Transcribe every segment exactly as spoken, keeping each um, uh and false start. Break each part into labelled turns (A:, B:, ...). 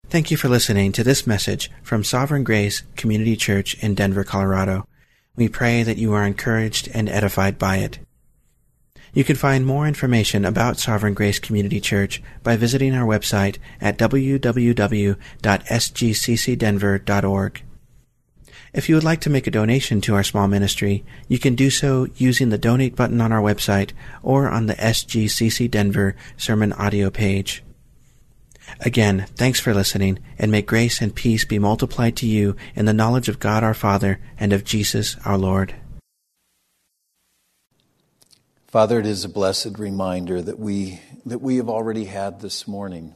A: Thank you for listening to this message from Sovereign Grace Community Church in Denver, Colorado. We pray that you are encouraged and edified by it. You can find more information about Sovereign Grace Community Church by visiting our website at w w w dot s g c c denver dot org. If you would like to make a donation to our small ministry, you can do so using the donate button on our website or on the S G C C Denver sermon audio page. Again, thanks for listening, and may grace and peace be multiplied to you in the knowledge of God our Father and of Jesus our Lord.
B: Father, it is a blessed reminder that we that we have already had this morning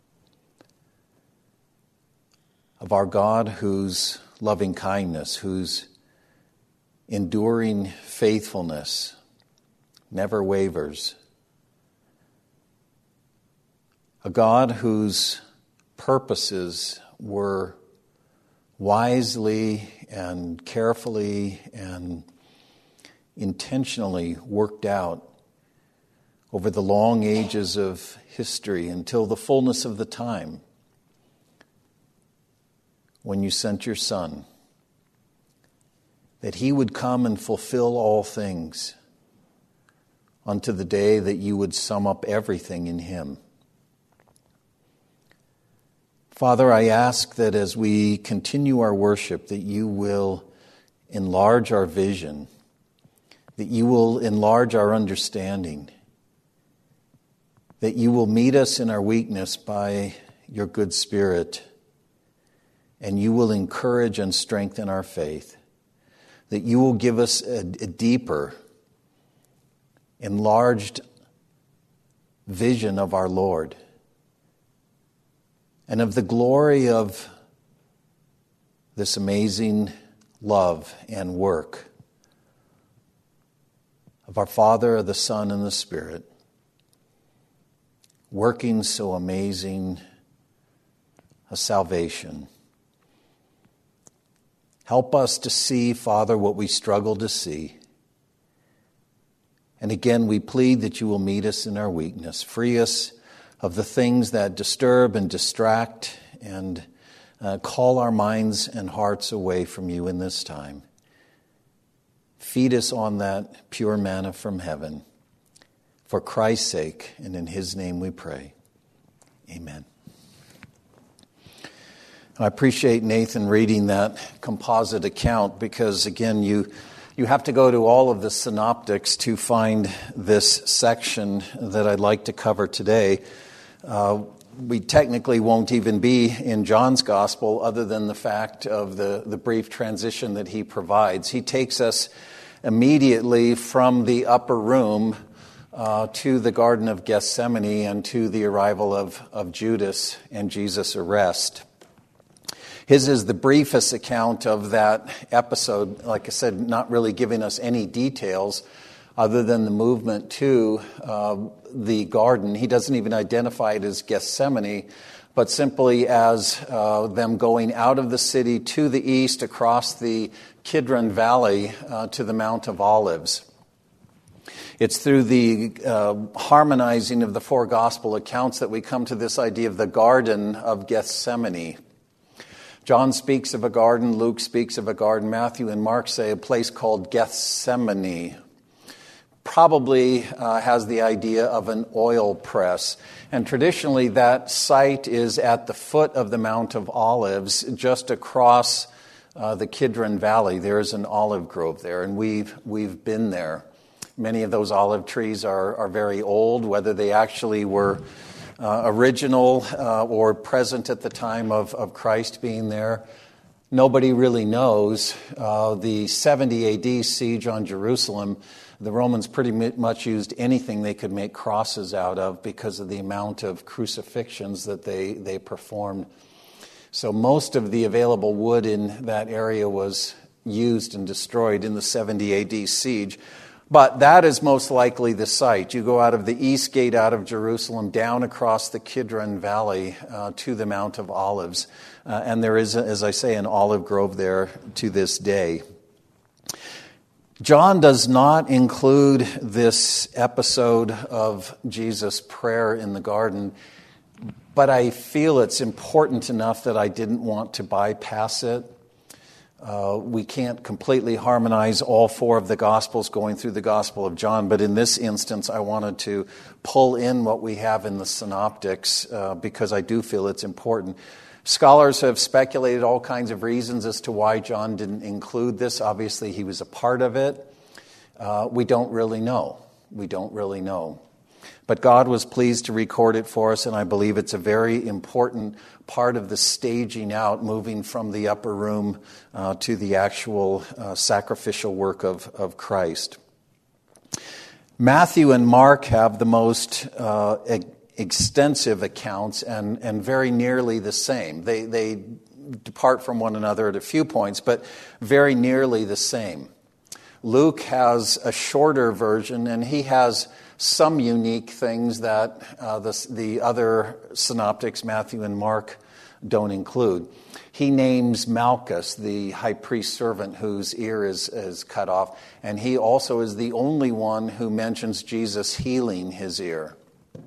B: of our God whose loving kindness, whose enduring faithfulness never wavers. A God whose purposes were wisely and carefully and intentionally worked out over the long ages of history until the fullness of the time when you sent your Son, that he would come and fulfill all things unto the day that you would sum up everything in him. Father, I ask that as we continue our worship, that you will enlarge our vision, that you will enlarge our understanding, that you will meet us in our weakness by your good Spirit, and you will encourage and strengthen our faith, that you will give us a, a deeper, enlarged vision of our Lord, and of the glory of this amazing love and work of our Father, the Son, and the Spirit, working so amazing a salvation. Help us to see, Father, what we struggle to see. And again, we plead that you will meet us in our weakness. Free us of the things that disturb and distract and uh, call our minds and hearts away from you in this time. Feed us on that pure manna from heaven. For Christ's sake, and in his name we pray. Amen. I appreciate Nathan reading that composite account because, again, you you have to go to all of the synoptics to find this section that I'd like to cover today. Uh, we technically won't even be in John's gospel other than the fact of the, the brief transition that he provides. He takes us immediately from the upper room uh, to the Garden of Gethsemane and to the arrival of, of Judas and Jesus' arrest. His is the briefest account of that episode, like I said, not really giving us any details other than the movement to uh, the garden. He doesn't even identify it as Gethsemane, but simply as uh, them going out of the city to the east across the Kidron Valley uh, to the Mount of Olives. It's through the uh, harmonizing of the four gospel accounts that we come to this idea of the Garden of Gethsemane. John speaks of a garden, Luke speaks of a garden, Matthew and Mark say a place called Gethsemane. Probably uh, has the idea of an oil press. And traditionally that site is at the foot of the Mount of Olives, just across uh, the Kidron Valley. There's an olive grove there, and we've we've been there. Many of those olive trees are, are very old, whether they actually were uh, original uh, or present at the time of, of Christ being there. Nobody really knows. Uh, the seventy A D siege on Jerusalem, the Romans pretty much used anything they could make crosses out of because of the amount of crucifixions that they, they performed. So most of the available wood in that area was used and destroyed in the seventy A D siege. But that is most likely the site. You go out of the east gate out of Jerusalem, down across the Kidron Valley uh, to the Mount of Olives. Uh, and there is, as I say, an olive grove there to this day. John does not include this episode of Jesus' prayer in the garden but I feel it's important enough that I didn't want to bypass it. Uh, we can't completely harmonize all four of the Gospels going through the Gospel of John, but in this instance, I wanted to pull in what we have in the Synoptics uh, because I do feel it's important. Scholars have speculated all kinds of reasons as to why John didn't include this. Obviously, he was a part of it. Uh, we don't really know. We don't really know. But God was pleased to record it for us, and I believe it's a very important part of the staging out, moving from the upper room uh, to the actual uh, sacrificial work of, of Christ. Matthew and Mark have the most uh, e- extensive accounts and, and very nearly the same. They, they depart from one another at a few points, but very nearly the same. Luke has a shorter version, and he has some unique things that uh, the, the other synoptics, Matthew and Mark, don't include. He names Malchus, the high priest servant whose ear is, is cut off, and he also is the only one who mentions Jesus healing his ear.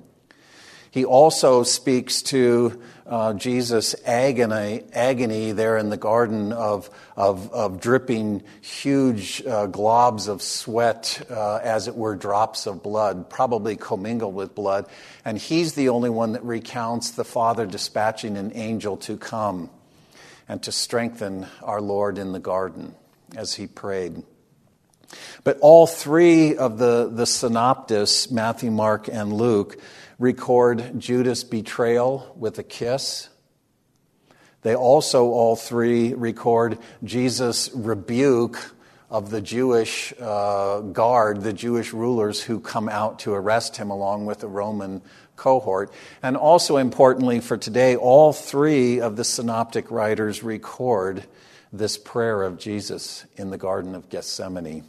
B: He also speaks to uh, Jesus' agony, agony there in the garden of, of, of dripping huge uh, globs of sweat, uh, as it were drops of blood, probably commingled with blood. And he's the only one that recounts the Father dispatching an angel to come and to strengthen our Lord in the garden as he prayed. But all three of the, the synoptists, Matthew, Mark, and Luke, record Judas' betrayal with a kiss. They also, all three, record Jesus' rebuke of the Jewish uh, guard, the Jewish rulers who come out to arrest him along with the Roman cohort. And also importantly for today, all three of the synoptic writers record this prayer of Jesus in the Garden of Gethsemane.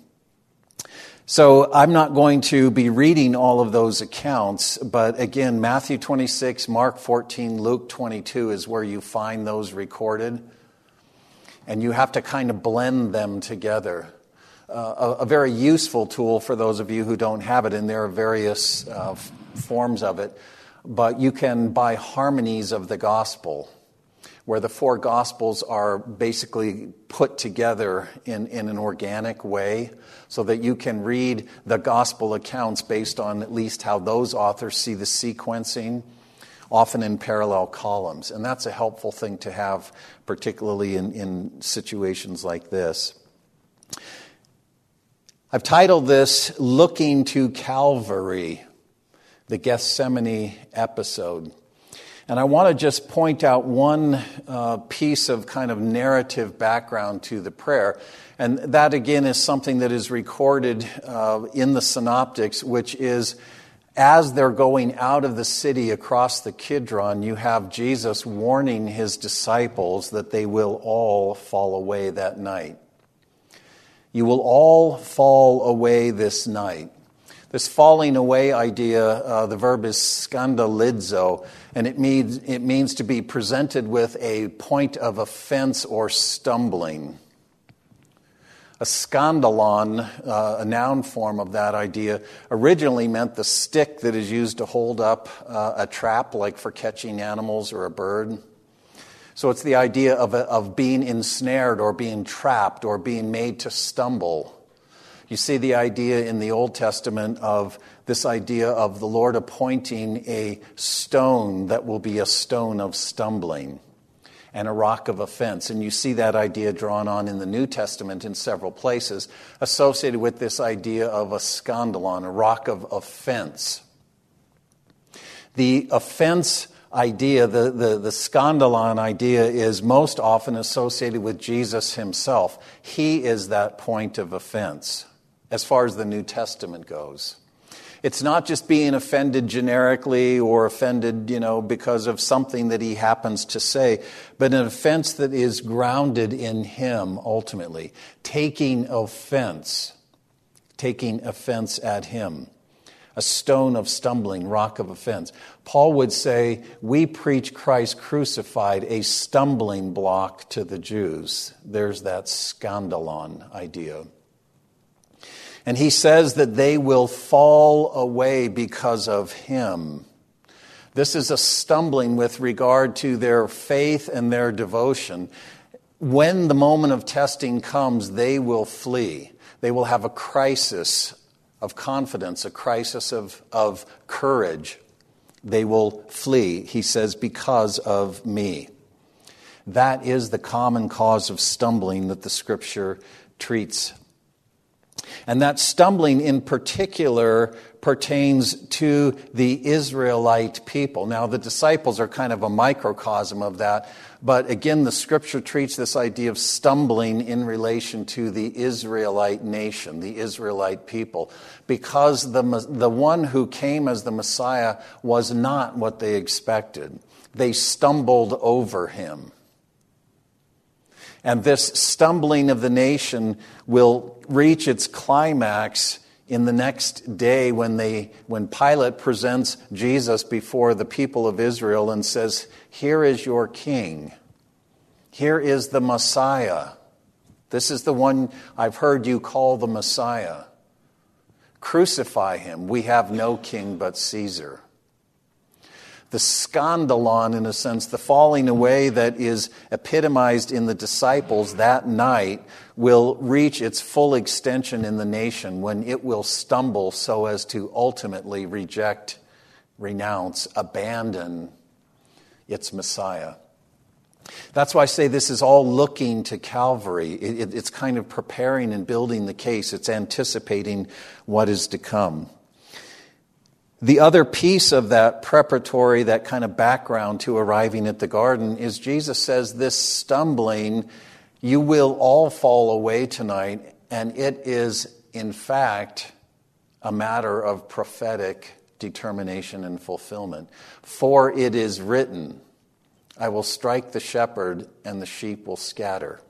B: So I'm not going to be reading all of those accounts, but again, Matthew twenty-six, Mark fourteen, Luke twenty-two is where you find those recorded. And you have to kind of blend them together. Uh, a, a very useful tool for those of you who don't have it, and there are various uh, f- forms of it. But you can buy harmonies of the gospel, where the four Gospels are basically put together in, in an organic way so that you can read the Gospel accounts based on at least how those authors see the sequencing, often in parallel columns. And that's a helpful thing to have, particularly in, in situations like this. I've titled this, Looking to Calvary, the Gethsemane episode. And I want to just point out one uh, piece of kind of narrative background to the prayer. And that, again, is something that is recorded uh, in the Synoptics, which is as they're going out of the city across the Kidron, you have Jesus warning his disciples that they will all fall away that night. You will all fall away this night. This falling away idea, uh, the verb is scandalizo, and it means it means to be presented with a point of offense or stumbling. A scandalon, uh, a noun form of that idea, originally meant the stick that is used to hold up uh, a trap, like for catching animals or a bird. So it's the idea of, a, of being ensnared or being trapped or being made to stumble. You see the idea in the Old Testament of this idea of the Lord appointing a stone that will be a stone of stumbling and a rock of offense. And you see that idea drawn on in the New Testament in several places, associated with this idea of a scandalon, a rock of offense. The offense idea, the, the, the scandalon idea, is most often associated with Jesus himself. He is that point of offense as far as the New Testament goes. It's not just being offended generically or offended, you know, because of something that he happens to say, but an offense that is grounded in him ultimately. Taking offense, taking offense at him. A stone of stumbling, rock of offense. Paul would say, we preach Christ crucified, a stumbling block to the Jews. There's that scandalon idea. And he says that they will fall away because of him. This is a stumbling with regard to their faith and their devotion. When the moment of testing comes, they will flee. They will have a crisis of confidence, a crisis of, of courage. They will flee, he says, because of me. That is the common cause of stumbling that the Scripture treats. And that stumbling in particular pertains to the Israelite people. Now, the disciples are kind of a microcosm of that, but again, the Scripture treats this idea of stumbling in relation to the Israelite nation, the Israelite people, because the, the one who came as the Messiah was not what they expected. They stumbled over him. And this stumbling of the nation will reach its climax in the next day when they, when Pilate presents Jesus before the people of Israel and says, "Here is your king. Here is the Messiah. This is the one I've heard you call the Messiah. Crucify him. We have no king but Caesar." The scandalon, in a sense, the falling away that is epitomized in the disciples that night will reach its full extension in the nation when it will stumble so as to ultimately reject, renounce, abandon its Messiah. That's why I say this is all looking to Calvary. It, it, it's kind of preparing and building the case. It's anticipating what is to come. The other piece of that preparatory, that kind of background to arriving at the garden is Jesus says this stumbling, you will all fall away tonight, and it is in fact a matter of prophetic determination and fulfillment. For it is written, I will strike the shepherd and the sheep will scatter.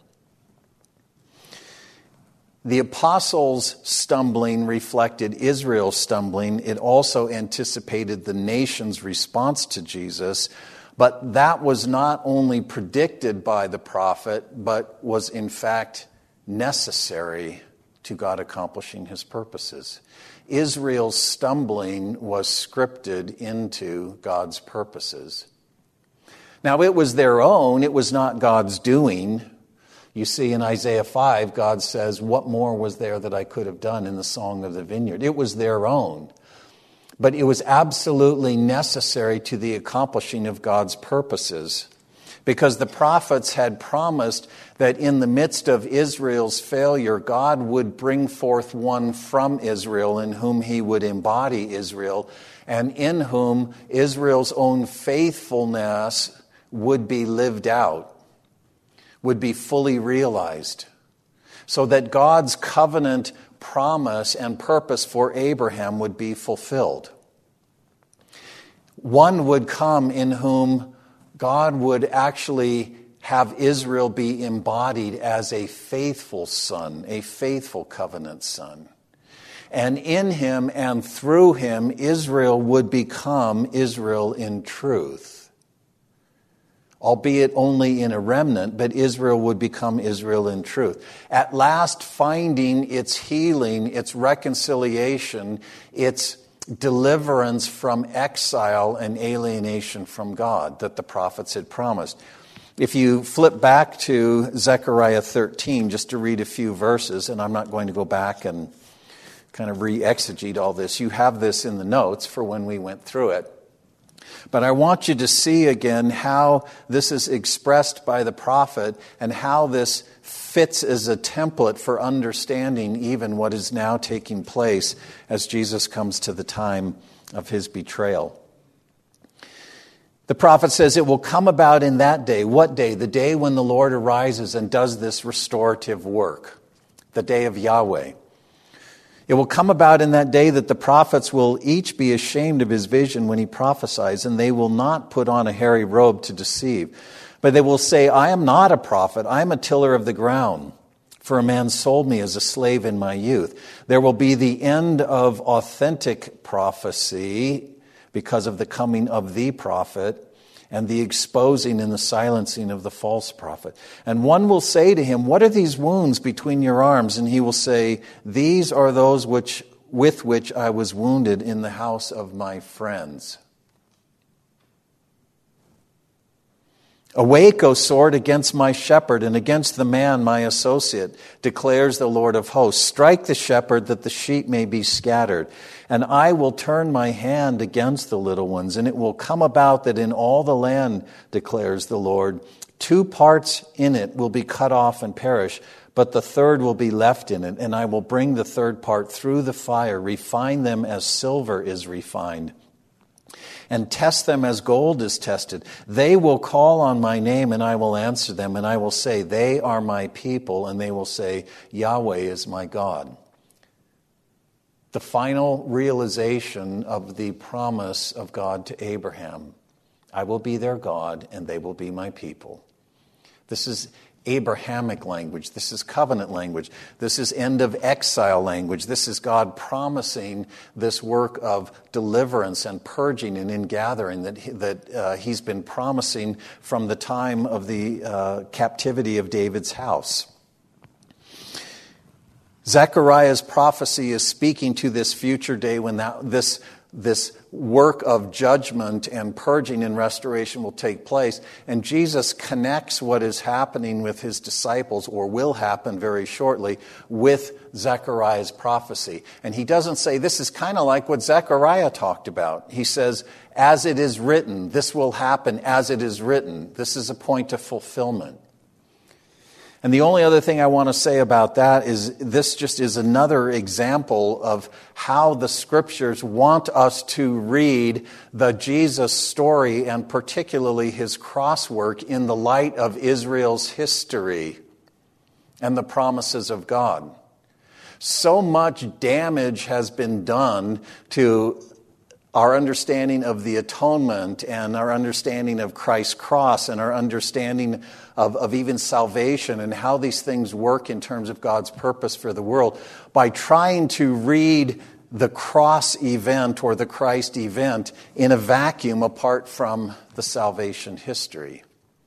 B: The apostles' stumbling reflected Israel's stumbling. It also anticipated the nation's response to Jesus. But that was not only predicted by the prophet, but was in fact necessary to God accomplishing his purposes. Israel's stumbling was scripted into God's purposes. Now, it was their own. It was not God's doing. You see, in Isaiah five, God says, what more was there that I could have done in the Song of the Vineyard? It was their own. But it was absolutely necessary to the accomplishing of God's purposes. Because the prophets had promised that in the midst of Israel's failure, God would bring forth one from Israel in whom he would embody Israel, and in whom Israel's own faithfulness would be lived out, would be fully realized, so that God's covenant promise and purpose for Abraham would be fulfilled. One would come in whom God would actually have Israel be embodied as a faithful son, a faithful covenant son. And in him and through him, Israel would become Israel in truth. Albeit only in a remnant, but Israel would become Israel in truth. At last finding its healing, its reconciliation, its deliverance from exile and alienation from God that the prophets had promised. If you flip back to Zechariah thirteen, just to read a few verses, and I'm not going to go back and kind of re-exegete all this. You have this in the notes for when we went through it. But I want you to see again how this is expressed by the prophet and how this fits as a template for understanding even what is now taking place as Jesus comes to the time of his betrayal. The prophet says it will come about in that day. What day? The day when the Lord arises and does this restorative work. The day of Yahweh. It will come about in that day that the prophets will each be ashamed of his vision when he prophesies, and they will not put on a hairy robe to deceive. But they will say, I am not a prophet, I am a tiller of the ground, for a man sold me as a slave in my youth. There will be the end of authentic prophecy because of the coming of the prophet, and the exposing and the silencing of the false prophet. And one will say to him, what are these wounds between your arms? And he will say, these are those which with which I was wounded in the house of my friends. Awake, O sword, against my shepherd and against the man, my associate, declares the Lord of hosts. Strike the shepherd that the sheep may be scattered. And I will turn my hand against the little ones, and it will come about that in all the land, declares the Lord, two parts in it will be cut off and perish, but the third will be left in it. And I will bring the third part through the fire, refine them as silver is refined, and test them as gold is tested. They will call on my name, and I will answer them, and I will say, they are my people, and they will say, Yahweh is my God. The final realization of the promise of God to Abraham. I will be their God, and they will be my people. This is Abrahamic language. This is covenant language. This is end of exile language. This is God promising this work of deliverance and purging and ingathering that, he, that uh, he's been promising from the time of the uh, captivity of David's house. Zechariah's prophecy is speaking to this future day when that, this This work of judgment and purging and restoration will take place. And Jesus connects what is happening with his disciples, or will happen very shortly, with Zechariah's prophecy. And he doesn't say, this is kind of like what Zechariah talked about. He says, as it is written, this will happen as it is written. This is a point of fulfillment. And the only other thing I want to say about that is this just is another example of how the Scriptures want us to read the Jesus story, and particularly his cross work, in the light of Israel's history and the promises of God. So much damage has been done to our understanding of the atonement and our understanding of Christ's cross and our understanding of, of even salvation and how these things work in terms of God's purpose for the world by trying to read the cross event or the Christ event in a vacuum apart from the salvation history.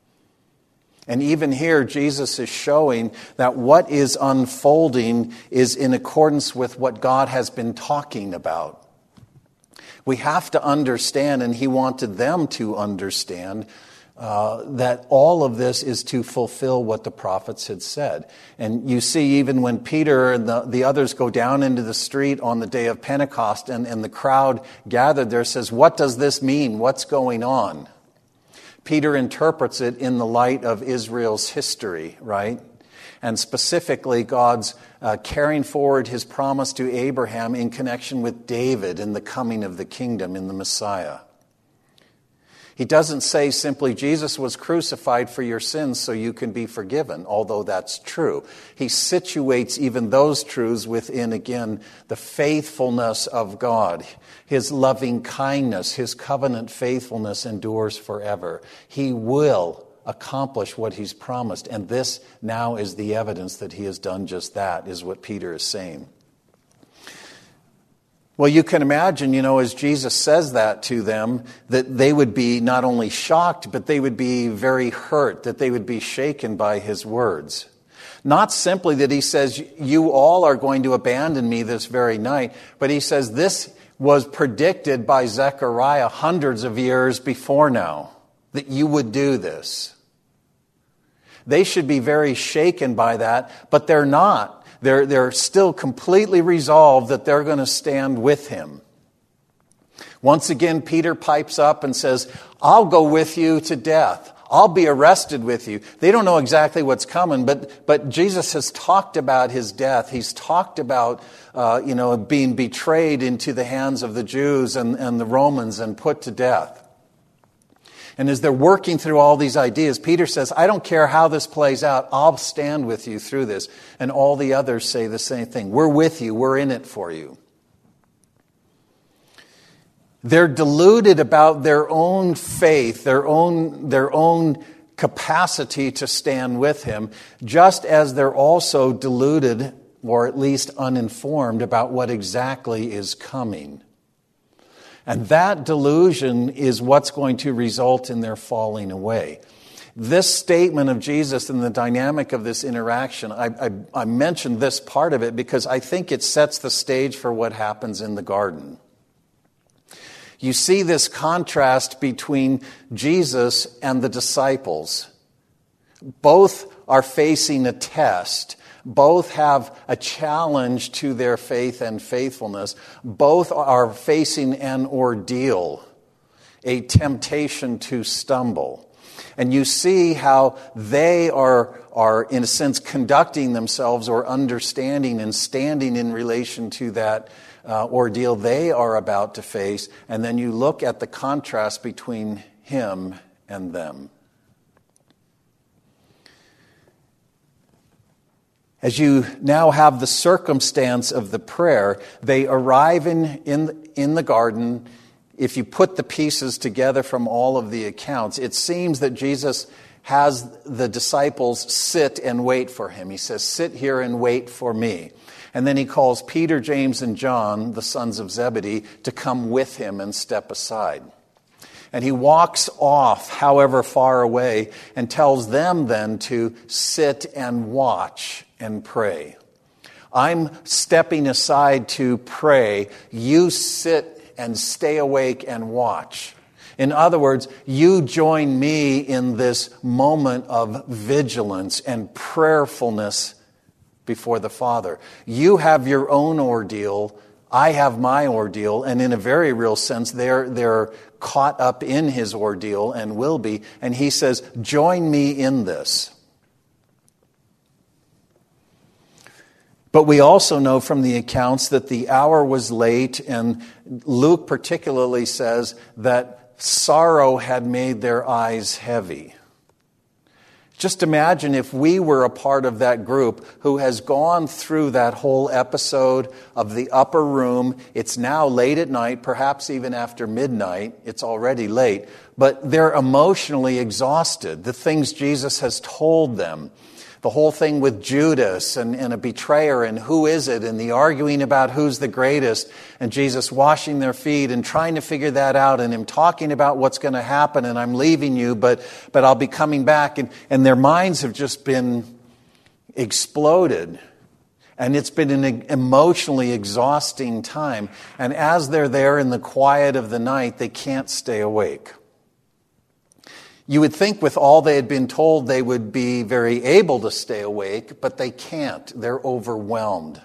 B: And even here, Jesus is showing that what is unfolding is in accordance with what God has been talking about. We have to understand, and he wanted them to understand, uh, that all of this is to fulfill what the prophets had said. And you see, even when Peter and the, the others go down into the street on the day of Pentecost, and, and the crowd gathered there says, what does this mean? What's going on? Peter interprets it in the light of Israel's history, right? And specifically God's uh, carrying forward his promise to Abraham in connection with David and the coming of the kingdom in the Messiah. He doesn't say simply, Jesus was crucified for your sins so you can be forgiven, although that's true. He situates even those truths within, again, the faithfulness of God. His loving kindness, his covenant faithfulness endures forever. He will accomplish what he's promised. And this now is the evidence that he has done just that, is what Peter is saying. Well, you can imagine, you know, as Jesus says that to them, that they would be not only shocked, but they would be very hurt, that they would be shaken by his words. Not simply that he says, you all are going to abandon me this very night, but he says this was predicted by Zechariah hundreds of years before now, that you would do this. They should be very shaken by that, but they're not. They're, they're still completely resolved that they're going to stand with him. Once again, Peter pipes up and says, I'll go with you to death. I'll be arrested with you. They don't know exactly what's coming, but, but Jesus has talked about his death. He's talked about uh, you know, being betrayed into the hands of the Jews and, and the Romans and put to death. And as they're working through all these ideas, Peter says, I don't care how this plays out. I'll stand with you through this. And all the others say the same thing. We're with you. We're in it for you. They're deluded about their own faith, their own, their own capacity to stand with him, just as they're also deluded, or at least uninformed, about what exactly is coming. And that delusion is what's going to result in their falling away. This statement of Jesus and the dynamic of this interaction, I, I, I mentioned this part of it because I think it sets the stage for what happens in the garden. You see this contrast between Jesus and the disciples. Both are facing a test. Both have a challenge to their faith and faithfulness. Both are facing an ordeal, a temptation to stumble. And you see how they are, are, in a sense, conducting themselves or understanding and standing in relation to that uh, ordeal they are about to face. And then you look at the contrast between him and them. As you now have the circumstance of the prayer, they arrive in, in, in the garden. If you put the pieces together from all of the accounts, it seems that Jesus has the disciples sit and wait for him. He says, "Sit here and wait for me." And then he calls Peter, James, and John, the sons of Zebedee, to come with him and step aside. And he walks off, however far away, and tells them then to sit and watch and pray. I'm stepping aside to pray. You sit and stay awake and watch. In other words, you join me in this moment of vigilance and prayerfulness before the Father. You have your own ordeal. I have my ordeal. And in a very real sense, they're, they're caught up in his ordeal and will be. And he says, join me in this. But we also know from the accounts that the hour was late, and Luke particularly says that sorrow had made their eyes heavy. Just imagine if we were a part of that group who has gone through that whole episode of the upper room. It's now late at night, perhaps even after midnight. It's already late. But they're emotionally exhausted. The things Jesus has told them. The whole thing with Judas and, and a betrayer and who is it and the arguing about who's the greatest and Jesus washing their feet and trying to figure that out and him talking about what's going to happen and I'm leaving you but but I'll be coming back and, and their minds have just been exploded and it's been an emotionally exhausting time and as they're there in the quiet of the night they can't stay awake. You would think with all they had been told they would be very able to stay awake, but they can't. They're overwhelmed.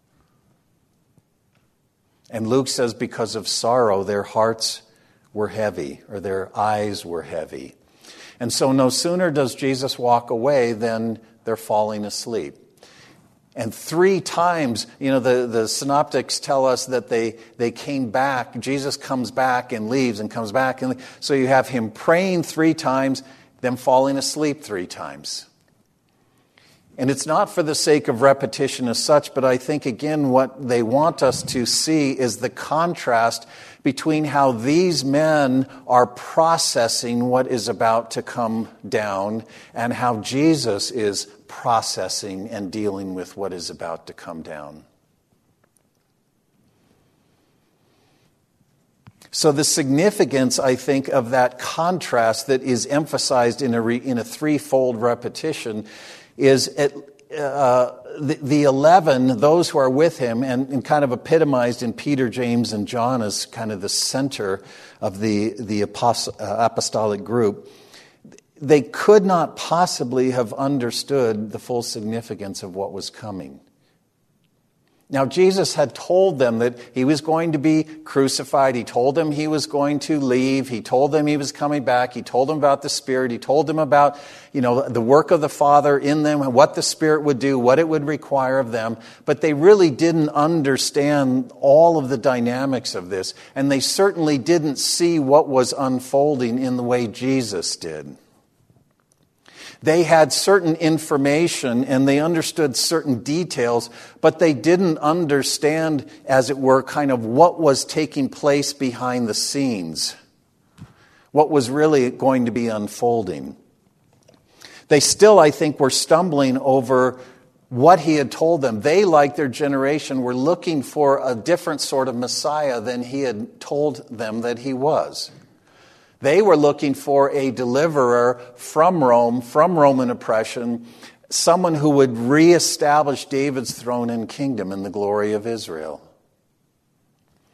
B: And Luke says because of sorrow, their hearts were heavy, or their eyes were heavy. And so no sooner does Jesus walk away than they're falling asleep. And three times, you know, the, the synoptics tell us that they, they came back. Jesus comes back and leaves and comes back. And so you have him praying three times, them falling asleep three times. And it's not for the sake of repetition as such, but I think, again, what they want us to see is the contrast between how these men are processing what is about to come down and how Jesus is processing and dealing with what is about to come down. So the significance, I think, of that contrast that is emphasized in a, re, in a threefold repetition is at, uh, the, the eleven, those who are with him, and, and kind of epitomized in Peter, James, and John as kind of the center of the, the apost- uh, apostolic group. They could not possibly have understood the full significance of what was coming. Now, Jesus had told them that he was going to be crucified. He told them he was going to leave. He told them he was coming back. He told them about the Spirit. He told them about, you know, the work of the Father in them, what the Spirit would do, what it would require of them. But they really didn't understand all of the dynamics of this. And they certainly didn't see what was unfolding in the way Jesus did. They had certain information and they understood certain details, but they didn't understand, as it were, kind of what was taking place behind the scenes, what was really going to be unfolding. They still, I think, were stumbling over what he had told them. They, like their generation, were looking for a different sort of Messiah than he had told them that he was. They were looking for a deliverer from Rome, from Roman oppression, someone who would reestablish David's throne and kingdom and the glory of Israel.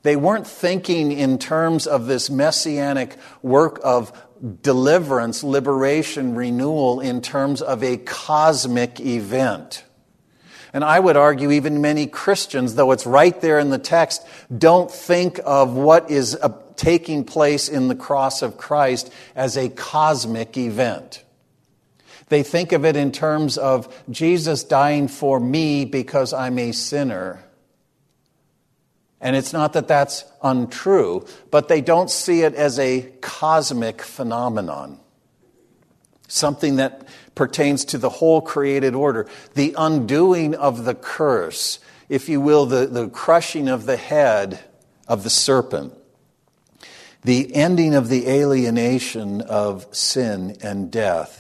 B: They weren't thinking in terms of this messianic work of deliverance, liberation, renewal in terms of a cosmic event. And I would argue even many Christians, though it's right there in the text, don't think of what is uh, taking place in the cross of Christ as a cosmic event. They think of it in terms of Jesus dying for me because I'm a sinner. And it's not that that's untrue, but they don't see it as a cosmic phenomenon. Something that pertains to the whole created order. The undoing of the curse, if you will, the, the crushing of the head of the serpent. The ending of the alienation of sin and death.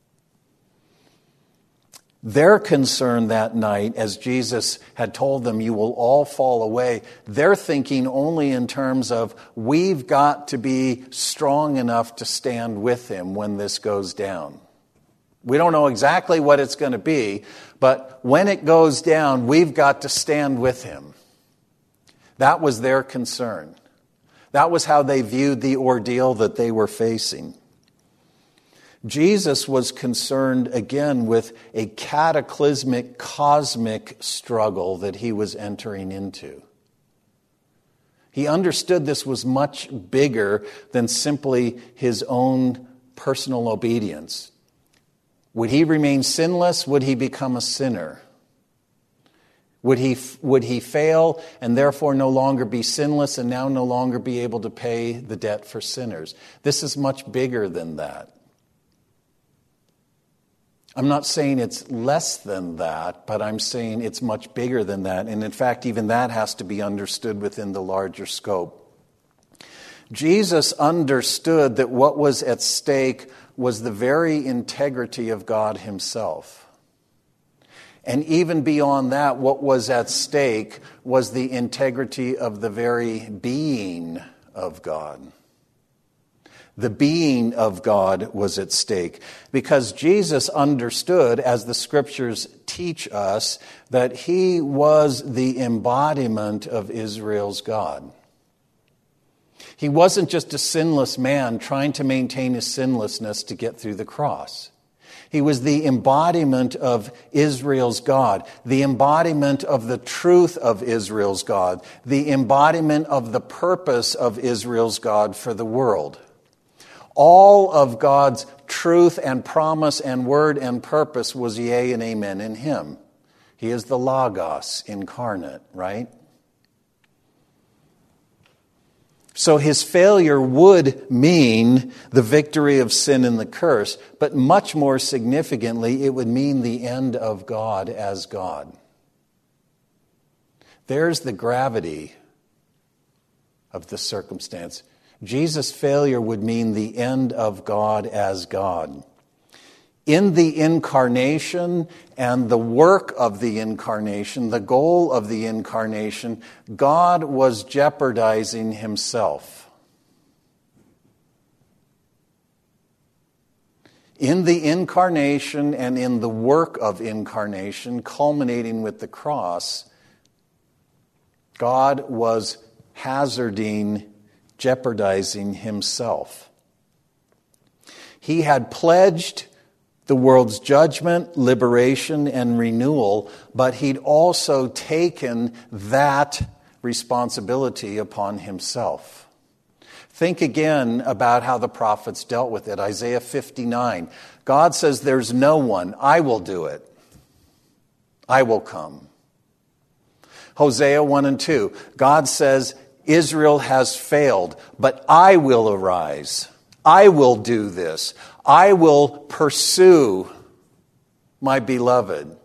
B: Their concern that night, as Jesus had told them, you will all fall away, they're thinking only in terms of, we've got to be strong enough to stand with him when this goes down. We don't know exactly what it's going to be, but when it goes down, we've got to stand with him. That was their concern. That was how they viewed the ordeal that they were facing. Jesus was concerned again with a cataclysmic, cosmic struggle that he was entering into. He understood this was much bigger than simply his own personal obedience. Would he remain sinless? Would he become a sinner? Would he, would he fail and therefore no longer be sinless and now no longer be able to pay the debt for sinners? This is much bigger than that. I'm not saying it's less than that, but I'm saying it's much bigger than that. And in fact, even that has to be understood within the larger scope. Jesus understood that what was at stake was the very integrity of God himself. And even beyond that, what was at stake was the integrity of the very being of God. The being of God was at stake because Jesus understood, as the scriptures teach us, that he was the embodiment of Israel's God. He wasn't just a sinless man trying to maintain his sinlessness to get through the cross. He was the embodiment of Israel's God, the embodiment of the truth of Israel's God, the embodiment of the purpose of Israel's God for the world. All of God's truth and promise and word and purpose was yea and amen in him. He is the Logos incarnate, right? So his failure would mean the victory of sin and the curse, but much more significantly, it would mean the end of God as God. There's the gravity of the circumstance. Jesus' failure would mean the end of God as God. In the incarnation and the work of the incarnation, the goal of the incarnation, God was jeopardizing himself. In the incarnation and in the work of incarnation, culminating with the cross, God was hazarding, jeopardizing himself. He had pledged the world's judgment, liberation, and renewal, but he'd also taken that responsibility upon himself. Think again about how the prophets dealt with it. Isaiah fifty-nine. God says, there's no one. I will do it. I will come. Hosea one and two. God says, Israel has failed, but I will arise. I will do this. I will pursue my beloved.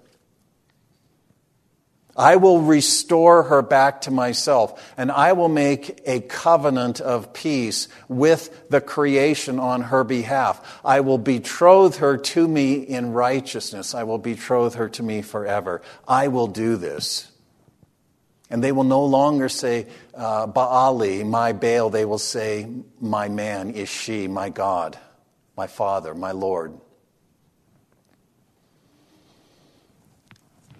B: I will restore her back to myself, and I will make a covenant of peace with the creation on her behalf. I will betroth her to me in righteousness. I will betroth her to me forever. I will do this. And they will no longer say, uh, Baali, my Baal. They will say, my man is she, my God, my Father, my Lord.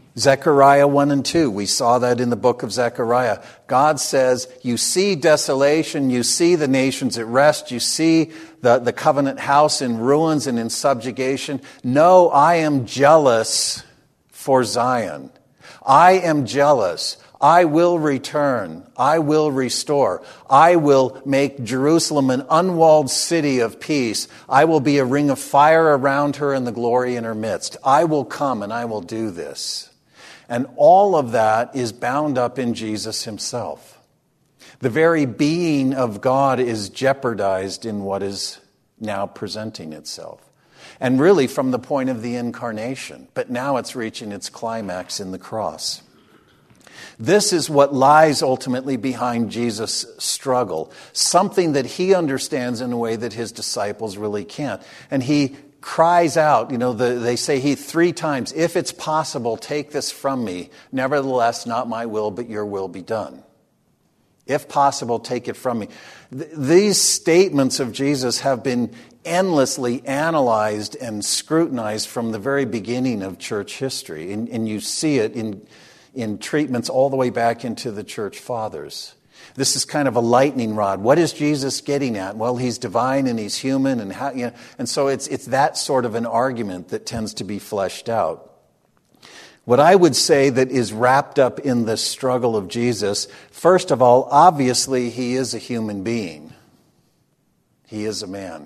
B: Zechariah one and two, we saw that in the book of Zechariah. God says, you see desolation, you see the nations at rest, you see the, the covenant house in ruins and in subjugation. No, I am jealous for Zion. I am jealous. I will return. I will restore. I will make Jerusalem an unwalled city of peace. I will be a ring of fire around her and the glory in her midst. I will come and I will do this. And all of that is bound up in Jesus himself. The very being of God is jeopardized in what is now presenting itself. And really from the point of the incarnation. But now it's reaching its climax in the cross. This is what lies ultimately behind Jesus' struggle. Something that he understands in a way that his disciples really can't. And he cries out, you know, the, they say he three times, if it's possible, take this from me. Nevertheless, not my will, but your will be done. If possible, take it from me. Th- these statements of Jesus have been endlessly analyzed and scrutinized from the very beginning of church history. And, and you see it in, in treatments all the way back into the church fathers. This is kind of a lightning rod. What is Jesus getting at? Well, he's divine and he's human, and how, you know, and so it's it's that sort of an argument that tends to be fleshed out. What I would say that is wrapped up in the struggle of Jesus, first of all, obviously he is a human being. He is a man.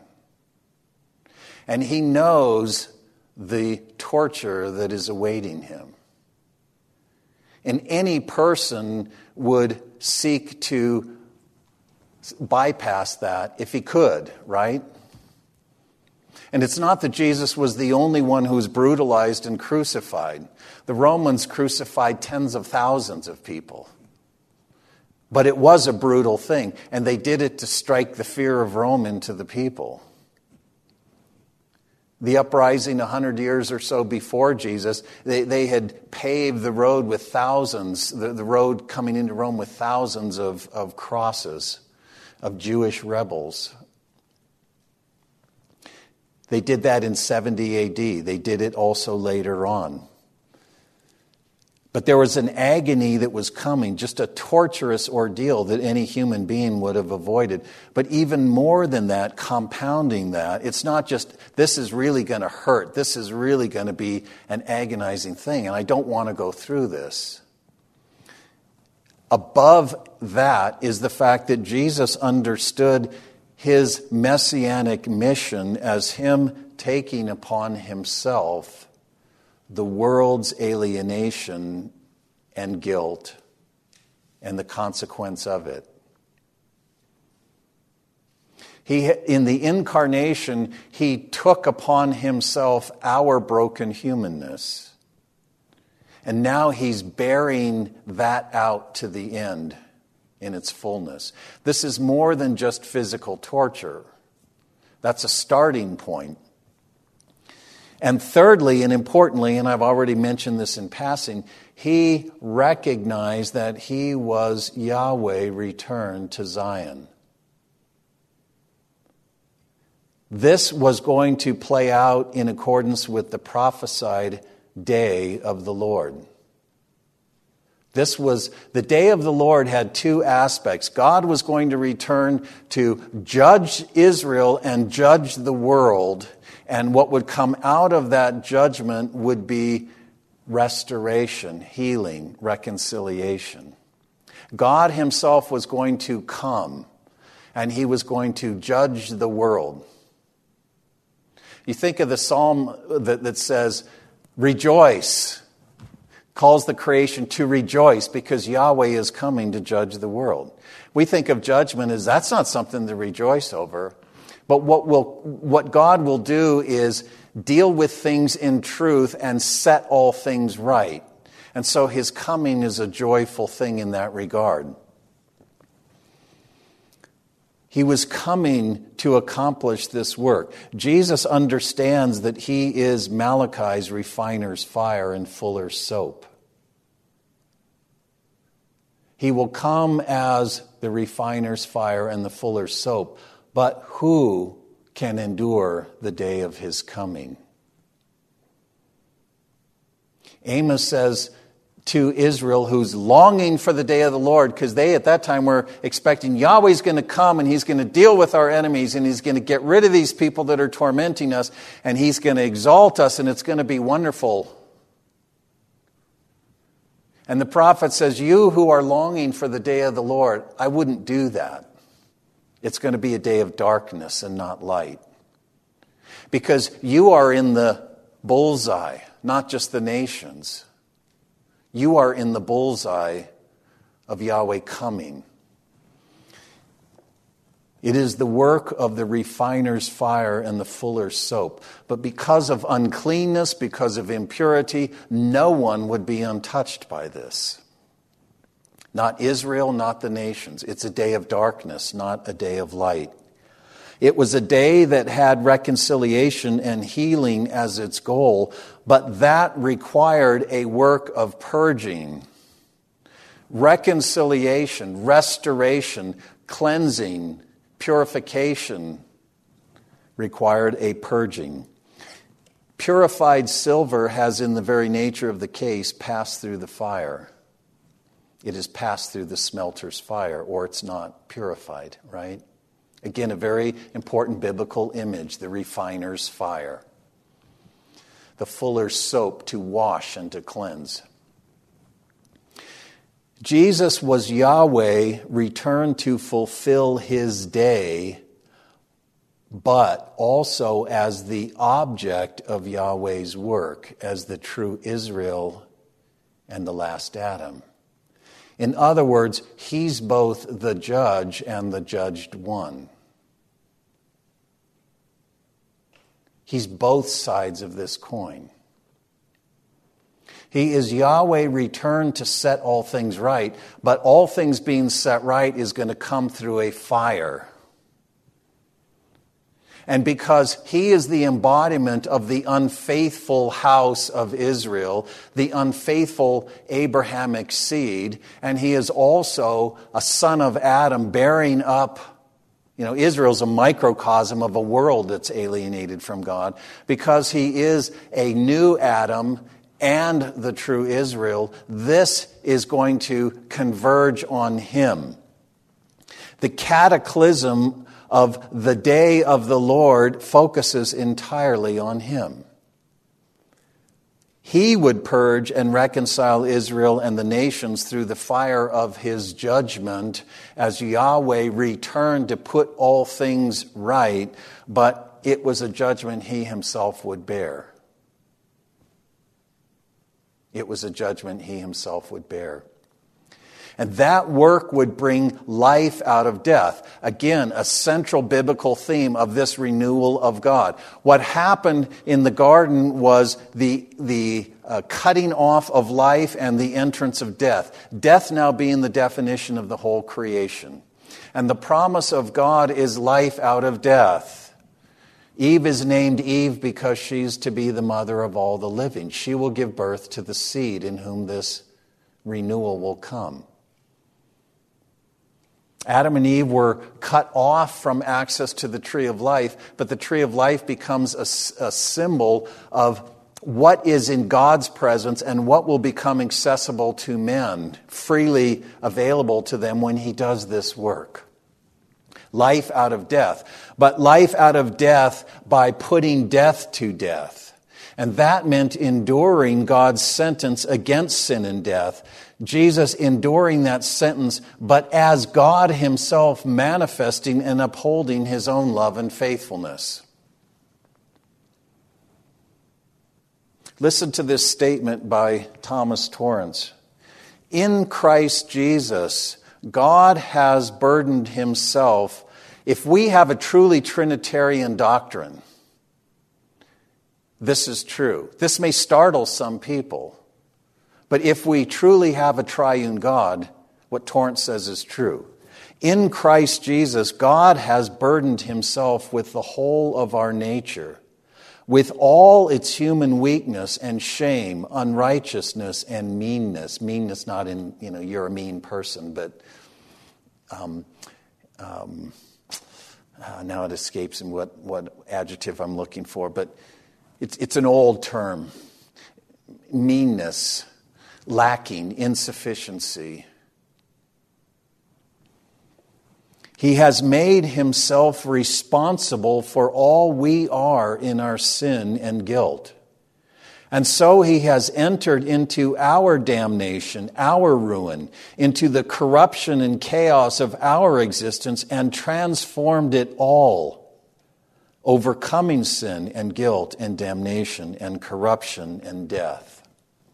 B: And he knows the torture that is awaiting him. And any person would seek to bypass that if he could, right? And it's not that Jesus was the only one who was brutalized and crucified. The Romans crucified tens of thousands of people. But it was a brutal thing, and they did it to strike the fear of Rome into the people. The uprising a hundred years or so before Jesus, they, they had paved the road with thousands, the, the road coming into Rome with thousands of, of crosses of Jewish rebels. They did that in seventy A D. They did it also later on. But there was an agony that was coming, just a torturous ordeal that any human being would have avoided. But even more than that, compounding that, it's not just, this is really going to hurt. This is really going to be an agonizing thing, and I don't want to go through this. Above that is the fact that Jesus understood his messianic mission as him taking upon himself the world's alienation and guilt and the consequence of it. He, in the incarnation, he took upon himself our broken humanness. And now he's bearing that out to the end in its fullness. This is more than just physical torture. That's a starting point. And thirdly, and importantly, and I've already mentioned this in passing, he recognized that he was Yahweh returned to Zion. This was going to play out in accordance with the prophesied day of the Lord. This was, the day of the Lord had two aspects. God was going to return to judge Israel and judge the world. And what would come out of that judgment would be restoration, healing, reconciliation. God himself was going to come, and he was going to judge the world. You think of the psalm that, that says, rejoice, calls the creation to rejoice because Yahweh is coming to judge the world. We think of judgment as that's not something to rejoice over. But what will, what God will do is deal with things in truth and set all things right. And so his coming is a joyful thing in that regard. He was coming to accomplish this work. Jesus understands that he is Malachi's refiner's fire and fuller's soap. He will come as the refiner's fire and the fuller's soap. But who can endure the day of his coming? Amos says to Israel, who's longing for the day of the Lord, because they at that time were expecting Yahweh's going to come and he's going to deal with our enemies and he's going to get rid of these people that are tormenting us and he's going to exalt us and it's going to be wonderful. And the prophet says, you who are longing for the day of the Lord, I wouldn't do that. It's going to be a day of darkness and not light. Because you are in the bullseye, not just the nations. You are in the bullseye of Yahweh coming. It is the work of the refiner's fire and the fuller's soap. But because of uncleanness, because of impurity, no one would be untouched by this. Not Israel, not the nations. It's a day of darkness, not a day of light. It was a day that had reconciliation and healing as its goal, but that required a work of purging. Reconciliation, restoration, cleansing, purification required a purging. Purified silver has in the very nature of the case passed through the fire. It is passed through the smelter's fire, or it's not purified, right? Again, a very important biblical image, the refiner's fire. The fuller's soap to wash and to cleanse. Jesus was Yahweh returned to fulfill his day, but also as the object of Yahweh's work, as the true Israel and the last Adam. In other words, he's both the judge and the judged one. He's both sides of this coin. He is Yahweh returned to set all things right, but all things being set right is going to come through a fire. And because he is the embodiment of the unfaithful house of Israel, the unfaithful Abrahamic seed, and he is also a son of Adam bearing up, you know, Israel's a microcosm of a world that's alienated from God. Because he is a new Adam and the true Israel, this is going to converge on him. The cataclysm of the day of the Lord focuses entirely on him. He would purge and reconcile Israel and the nations through the fire of his judgment as Yahweh returned to put all things right, but it was a judgment he himself would bear. It was a judgment he himself would bear. And that work would bring life out of death. Again, a central biblical theme of this renewal of God. What happened in the garden was the, the uh, cutting off of life and the entrance of death. Death now being the definition of the whole creation. And the promise of God is life out of death. Eve is named Eve because she's to be the mother of all the living. She will give birth to the seed in whom this renewal will come. Adam and Eve were cut off from access to the tree of life, but the tree of life becomes a, a symbol of what is in God's presence and what will become accessible to men, freely available to them when he does this work. Life out of death, but life out of death by putting death to death. And that meant enduring God's sentence against sin and death. Jesus enduring that sentence, but as God himself manifesting and upholding his own love and faithfulness. Listen to this statement by Thomas Torrance. In Christ Jesus, God has burdened himself. If we have a truly Trinitarian doctrine, this is true. This may startle some people. But if we truly have a triune God, what Torrance says is true. In Christ Jesus, God has burdened himself with the whole of our nature, with all its human weakness and shame, unrighteousness and meanness. Meanness not in, you know, you're a mean person, but um, um, uh, now it escapes me what, what adjective I'm looking for. But it's, it's an old term. meanness, lacking, insufficiency. He has made himself responsible for all we are in our sin and guilt. And so he has entered into our damnation, our ruin, into the corruption and chaos of our existence and transformed it all, overcoming sin and guilt and damnation and corruption and death.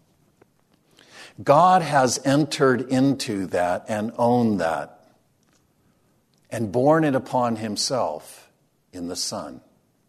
B: God has entered into that and owned that and borne it upon himself in the Son.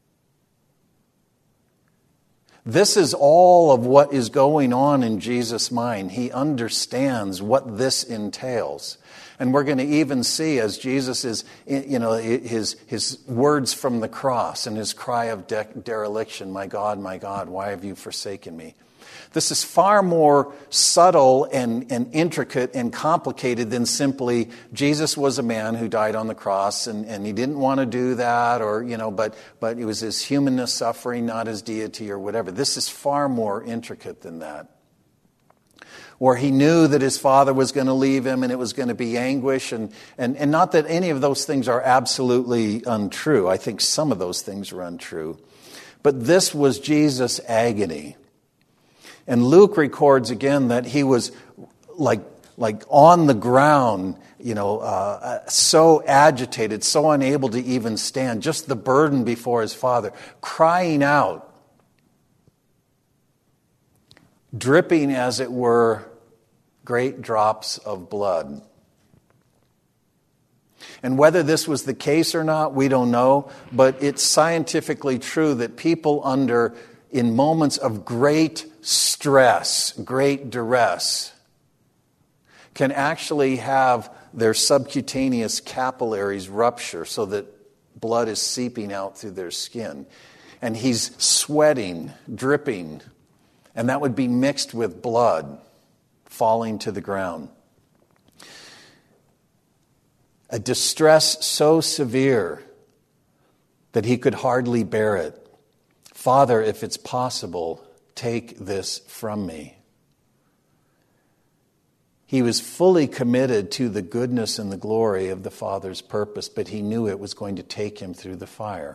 B: This is all of what is going on in Jesus' mind. He understands what this entails. And we're going to even see as Jesus is, you know, his, his words from the cross and his cry of de- dereliction, my God, my God, why have you forsaken me? This is far more subtle and, and intricate and complicated than simply Jesus was a man who died on the cross and, and he didn't want to do that, or, you know, but, but it was his humanness suffering, not his deity or whatever. This is far more intricate than that. Or he knew that his Father was going to leave him and it was going to be anguish. And, and, and not that any of those things are absolutely untrue. I think some of those things are untrue. But this was Jesus' agony. And Luke records again that he was like, like on the ground, you know, uh, so agitated, so unable to even stand, just the burden before his Father, crying out, dripping, as it were, great drops of blood. And whether this was the case or not, we don't know, but it's scientifically true that people under, in moments of great stress, great duress, can actually have their subcutaneous capillaries rupture so that blood is seeping out through their skin. And he's sweating, dripping, and that would be mixed with blood falling to the ground. A distress so severe that he could hardly bear it. Father, if it's possible, take this from me. He was fully committed to the goodness and the glory of the Father's purpose, but he knew it was going to take him through the fire.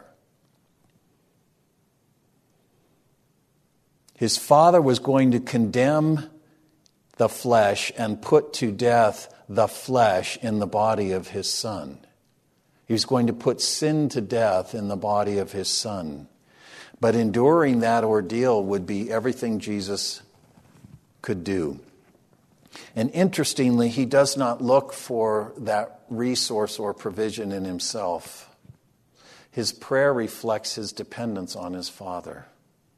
B: His Father was going to condemn the flesh and put to death the flesh in the body of his Son. He was going to put sin to death in the body of his Son. But enduring that ordeal would be everything Jesus could do. And interestingly, he does not look for that resource or provision in himself. His prayer reflects his dependence on his Father.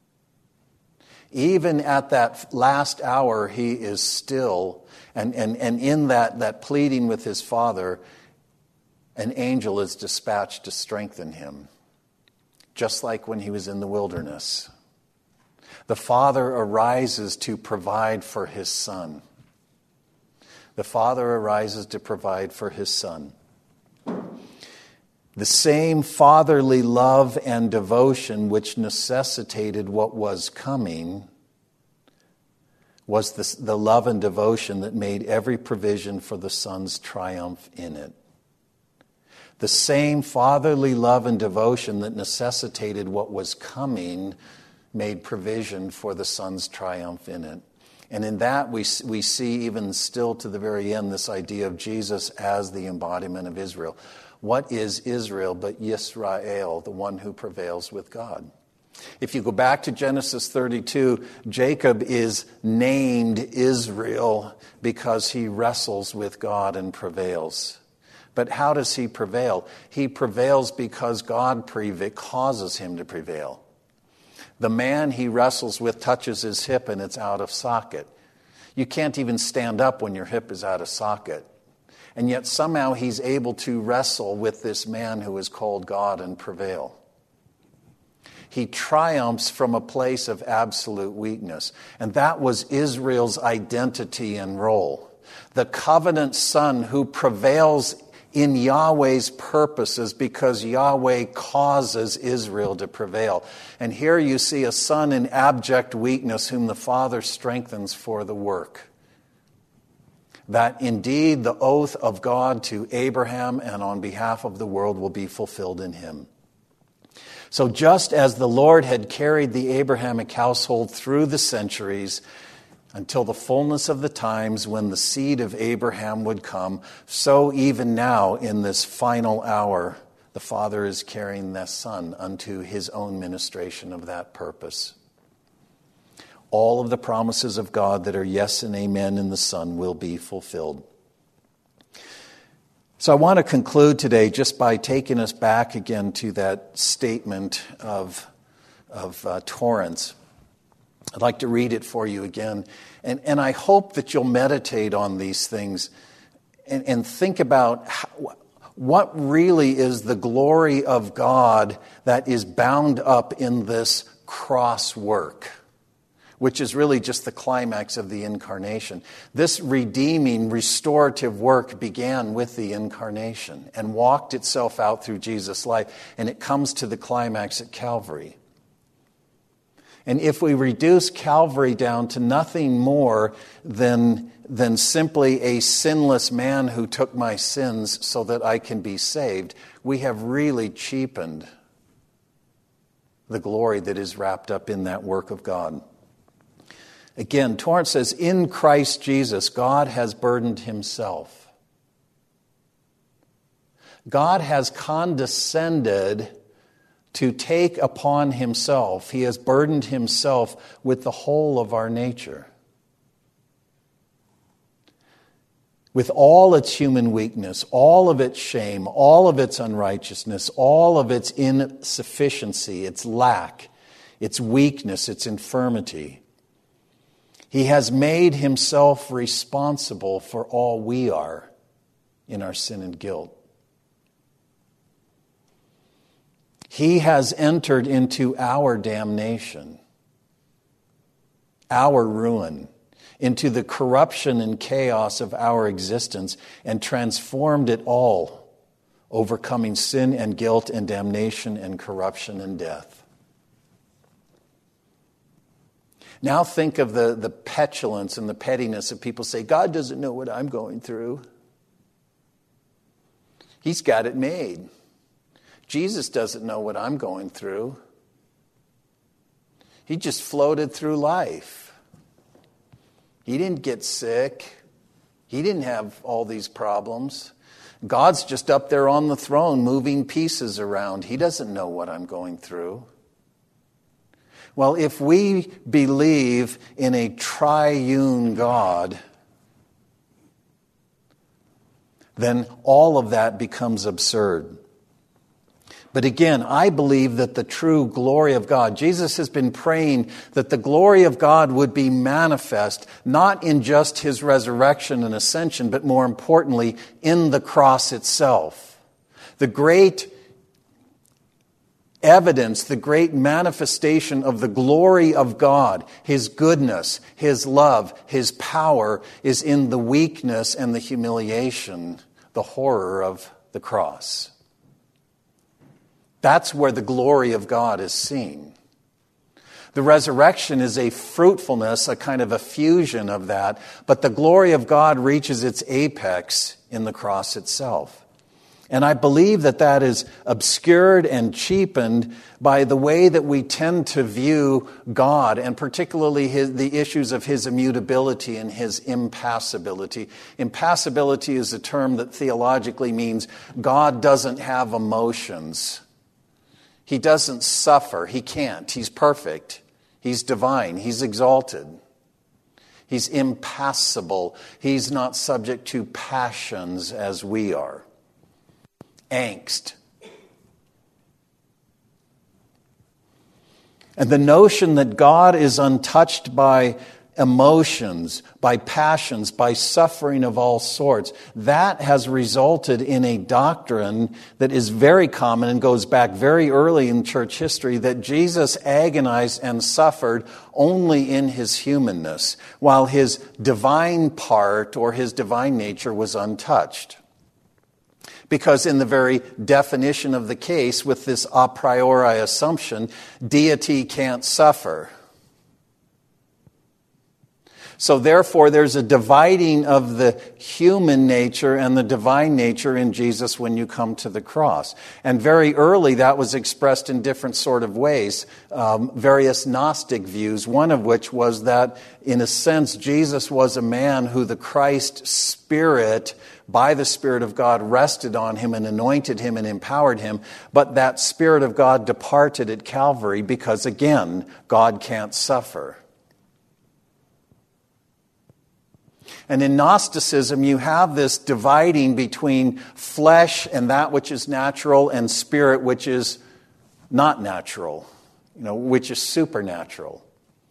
B: Even at that last hour, he is still, and, and, and in that, that pleading with his Father, an angel is dispatched to strengthen him. Just like when he was in the wilderness. The Father arises to provide for his Son. The Father arises to provide for his Son. The same fatherly love and devotion which necessitated what was coming was the, the love and devotion that made every provision for the Son's triumph in it. The same fatherly love and devotion that necessitated what was coming made provision for the Son's triumph in it. And in that we, we see even still to the very end this idea of Jesus as the embodiment of Israel. What is Israel but Yisrael, the one who prevails with God? If you go back to Genesis thirty-two, Jacob is named Israel because he wrestles with God and prevails. But how does he prevail? He prevails because God prev- causes him to prevail. The man he wrestles with touches his hip and it's out of socket. You can't even stand up when your hip is out of socket. And yet somehow he's able to wrestle with this man who is called God and prevail. He triumphs from a place of absolute weakness. And that was Israel's identity and role. The covenant son who prevails in Yahweh's purposes because Yahweh causes Israel to prevail. And here you see a son in abject weakness whom the Father strengthens for the work. That indeed the oath of God to Abraham and on behalf of the world will be fulfilled in him. So just as the Lord had carried the Abrahamic household through the centuries until the fullness of the times when the seed of Abraham would come, so even now in this final hour, the Father is carrying the Son unto his own ministration of that purpose. All of the promises of God that are yes and amen in the Son will be fulfilled. So I want to conclude today just by taking us back again to that statement of, of uh, Torrance. I'd like to read it for you again. And, and I hope that you'll meditate on these things and, and think about how, what really is the glory of God that is bound up in this cross work, which is really just the climax of the incarnation. This redeeming, restorative work began with the incarnation and walked itself out through Jesus' life, and it comes to the climax at Calvary. And if we reduce Calvary down to nothing more than, than simply a sinless man who took my sins so that I can be saved, we have really cheapened the glory that is wrapped up in that work of God. Again, Torrance says, in Christ Jesus, God has burdened himself. God has condescended to take upon himself. He has burdened himself with the whole of our nature. With all its human weakness, all of its shame, all of its unrighteousness, all of its insufficiency, its lack, its weakness, its infirmity. He has made himself responsible for all we are in our sin and guilt. He has entered into our damnation, our ruin, into the corruption and chaos of our existence, and transformed it all, overcoming sin and guilt and damnation and corruption and death. Now think of the, the petulance and the pettiness of people say, God doesn't know what I'm going through. He's got it made. Jesus doesn't know what I'm going through. He just floated through life. He didn't get sick. He didn't have all these problems. God's just up there on the throne moving pieces around. He doesn't know what I'm going through. Well, if we believe in a triune God, then all of that becomes absurd. But again, I believe that the true glory of God, Jesus has been praying that the glory of God would be manifest, not in just his resurrection and ascension, but more importantly, in the cross itself. The great evidence, the great manifestation of the glory of God, his goodness, his love, his power, is in the weakness and the humiliation, the horror of the cross. That's where the glory of God is seen. The resurrection is a fruitfulness, a kind of a fusion of that, but the glory of God reaches its apex in the cross itself. And I believe that that is obscured and cheapened by the way that we tend to view God, and particularly his, the issues of his immutability and his impassibility. Impassibility is a term that theologically means God doesn't have emotions. He doesn't suffer. He can't. He's perfect. He's divine. He's exalted. He's impassible. He's not subject to passions as we are. Angst. And the notion that God is untouched by emotions, by passions, by suffering of all sorts, that has resulted in a doctrine that is very common and goes back very early in church history, that Jesus agonized and suffered only in his humanness, while his divine part or his divine nature was untouched. Because in the very definition of the case, with this a priori assumption, deity can't suffer. So therefore, there's a dividing of the human nature and the divine nature in Jesus when you come to the cross. And very early, that was expressed in different sort of ways. Um, various Gnostic views, one of which was that, in a sense, Jesus was a man who the Christ Spirit, by the Spirit of God, rested on him and anointed him and empowered him. But that Spirit of God departed at Calvary because, again, God can't suffer. And in Gnosticism, you have this dividing between flesh and that which is natural and spirit, which is not natural, you know, which is supernatural.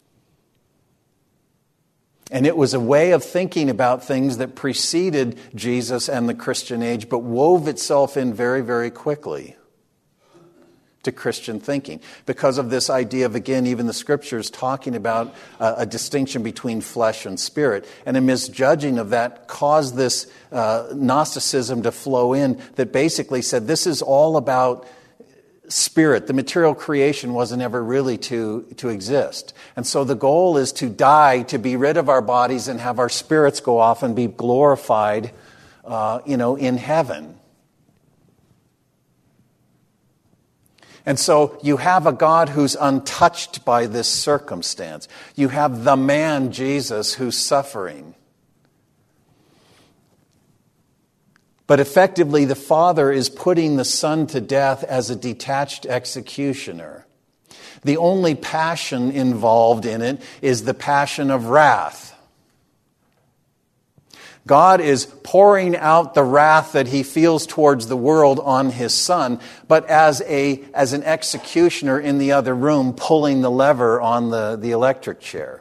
B: And it was a way of thinking about things that preceded Jesus and the Christian age, but wove itself in very, very quickly to Christian thinking because of this idea of, again, even the scriptures talking about a, a distinction between flesh and spirit. And a misjudging of that caused this uh, Gnosticism to flow in that basically said this is all about spirit. The material creation wasn't ever really to, to exist. And so the goal is to die, to be rid of our bodies and have our spirits go off and be glorified, uh, you know, in heaven. And so you have a God who's untouched by this circumstance. You have the man, Jesus, who's suffering. But effectively, the Father is putting the Son to death as a detached executioner. The only passion involved in it is the passion of wrath. God is pouring out the wrath that he feels towards the world on his Son, but as a as an executioner in the other room pulling the lever on the, the electric chair.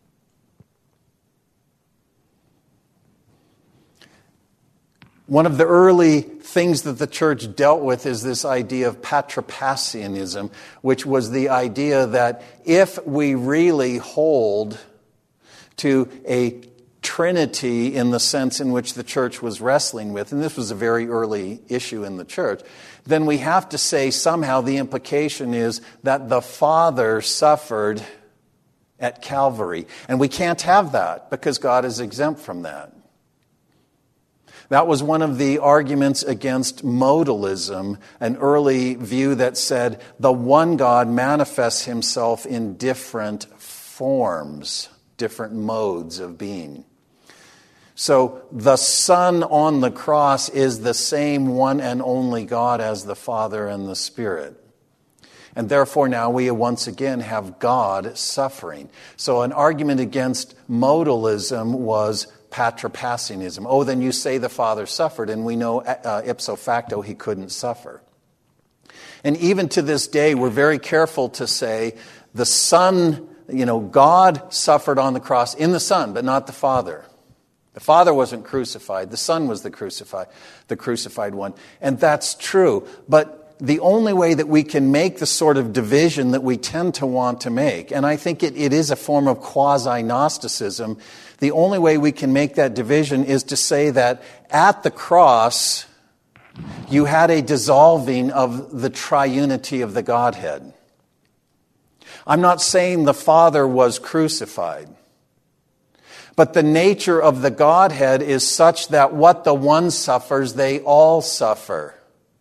B: One of the early things that the church dealt with is this idea of patripassianism, which was the idea that if we really hold to a Trinity in the sense in which the church was wrestling with, and this was a very early issue in the church, then we have to say somehow the implication is that the Father suffered at Calvary. And we can't have that because God is exempt from that. That was one of the arguments against modalism, an early view that said the one God manifests himself in different forms, different modes of being. So the Son on the cross is the same one and only God as the Father and the Spirit. And therefore now we once again have God suffering. So an argument against modalism was patripassianism. Oh, then you say the Father suffered, and we know uh, ipso facto he couldn't suffer. And even to this day, we're very careful to say the Son, you know, God suffered on the cross in the Son, but not the Father. The Father wasn't crucified. The Son was the crucified, the crucified one. And that's true. But the only way that we can make the sort of division that we tend to want to make, and I think it, it is a form of quasi-Gnosticism, the only way we can make that division is to say that at the cross, you had a dissolving of the triunity of the Godhead. I'm not saying the Father was crucified. But the nature of the Godhead is such that what the one suffers, they all suffer.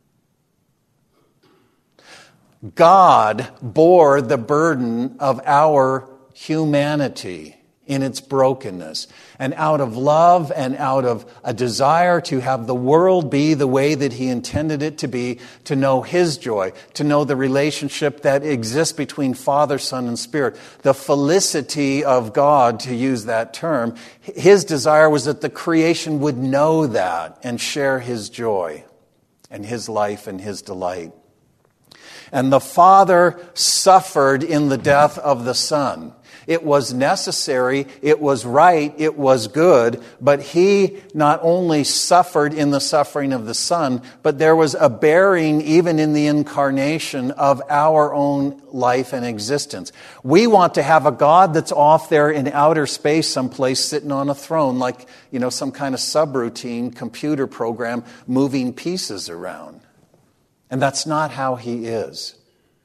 B: God bore the burden of our humanity in its brokenness. And out of love and out of a desire to have the world be the way that he intended it to be, to know his joy, to know the relationship that exists between Father, Son, and Spirit, the felicity of God, to use that term, his desire was that the creation would know that and share his joy and his life and his delight. And the Father suffered in the death of the Son. It was necessary, it was right, it was good, but he not only suffered in the suffering of the Son, but there was a bearing even in the incarnation of our own life and existence. We want to have a God that's off there in outer space someplace sitting on a throne like, you know, some kind of subroutine computer program moving pieces around. And that's not how he is.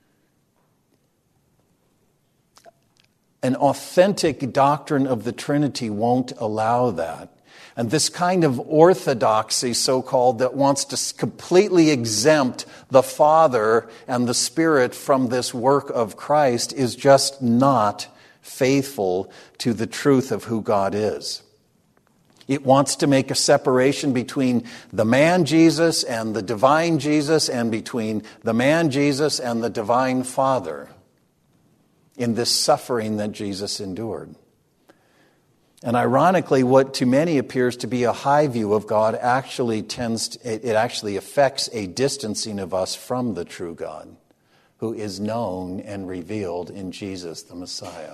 B: An authentic doctrine of the Trinity won't allow that. And this kind of orthodoxy, so-called, that wants to completely exempt the Father and the Spirit from this work of Christ is just not faithful to the truth of who God is. It wants to make a separation between the man Jesus and the divine Jesus, and between the man Jesus and the divine Father in this suffering that Jesus endured. And ironically, what to many appears to be a high view of God actually tends to, it actually affects a distancing of us from the true God, who is known and revealed in Jesus the Messiah.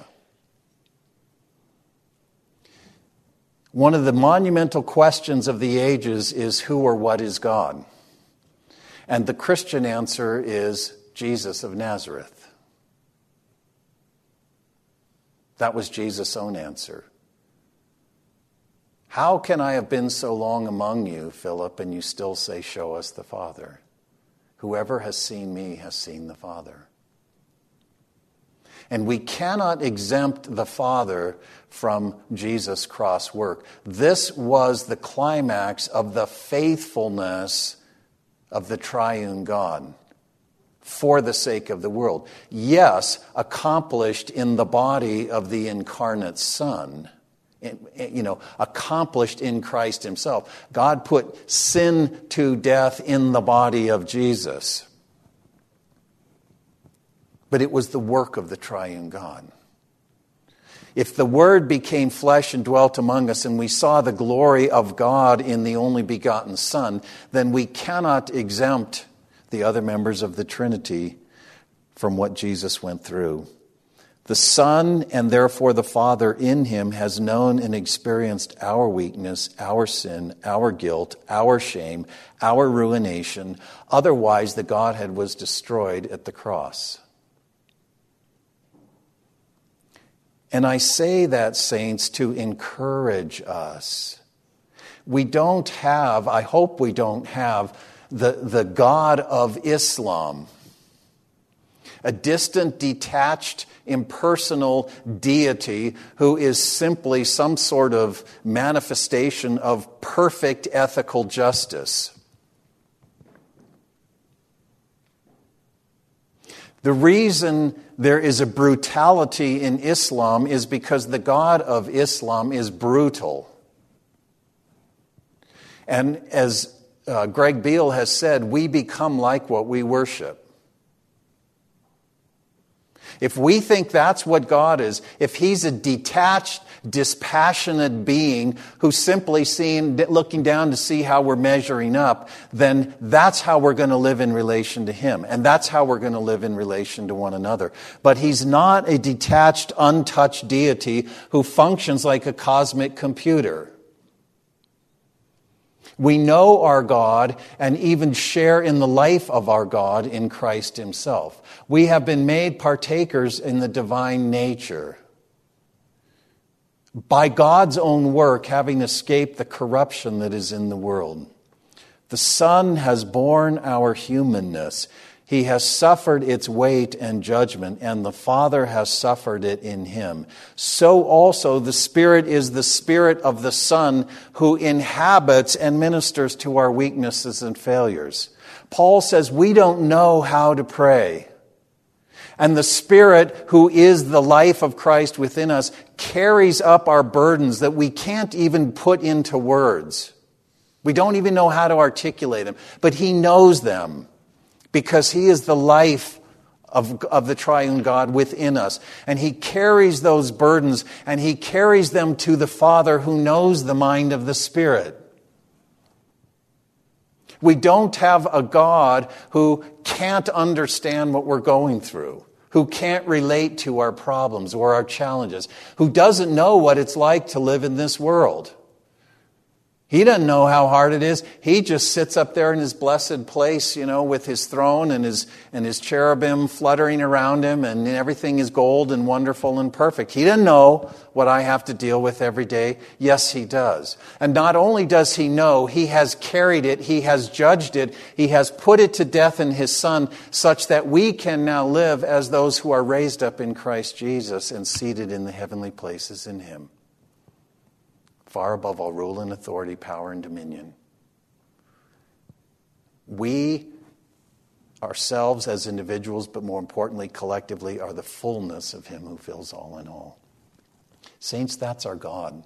B: One of the monumental questions of the ages is, who or what is God? And the Christian answer is Jesus of Nazareth. That was Jesus' own answer. How can I have been so long among you, Philip, and you still say, show us the Father? Whoever has seen me has seen the Father. And we cannot exempt the Father from Jesus' cross work. This was the climax of the faithfulness of the triune God for the sake of the world. Yes, accomplished in the body of the incarnate Son. You know, accomplished in Christ himself. God put sin to death in the body of Jesus. But it was the work of the triune God. If the Word became flesh and dwelt among us, and we saw the glory of God in the only begotten Son, then we cannot exempt the other members of the Trinity from what Jesus went through. The Son, and therefore the Father in him, has known and experienced our weakness, our sin, our guilt, our shame, our ruination. Otherwise, the Godhead was destroyed at the cross. And I say that, saints, to encourage us. We don't have, I hope we don't have, the, the God of Islam, a distant, detached, impersonal deity who is simply some sort of manifestation of perfect ethical justice. The reason there is a brutality in Islam is because the God of Islam is brutal. And as uh, Greg Beale has said, we become like what we worship. If we think that's what God is, if he's a detached, dispassionate being who's simply seeing, looking down to see how we're measuring up, then that's how we're going to live in relation to him. And that's how we're going to live in relation to one another. But he's not a detached, untouched deity who functions like a cosmic computer. We know our God and even share in the life of our God in Christ himself. We have been made partakers in the divine nature. By God's own work, having escaped the corruption that is in the world. The Son has borne our humanness. He has suffered its weight and judgment, and the Father has suffered it in him. So also the Spirit is the Spirit of the Son who inhabits and ministers to our weaknesses and failures. Paul says we don't know how to pray. And the Spirit, who is the life of Christ within us, carries up our burdens that we can't even put into words. We don't even know how to articulate them, but he knows them. Because he is the life of, of the triune God within us. And he carries those burdens and he carries them to the Father who knows the mind of the Spirit. We don't have a God who can't understand what we're going through, who can't relate to our problems or our challenges, who doesn't know what it's like to live in this world. He doesn't know how hard it is. He just sits up there in his blessed place, you know, with his throne and his and his cherubim fluttering around him, and everything is gold and wonderful and perfect. He doesn't know what I have to deal with every day. Yes, he does. And not only does he know, he has carried it, he has judged it, he has put it to death in his Son, such that we can now live as those who are raised up in Christ Jesus and seated in the heavenly places in him, far above all rule and authority, power and dominion. We ourselves as individuals, but more importantly, collectively, are the fullness of him who fills all in all. Saints, that's our God.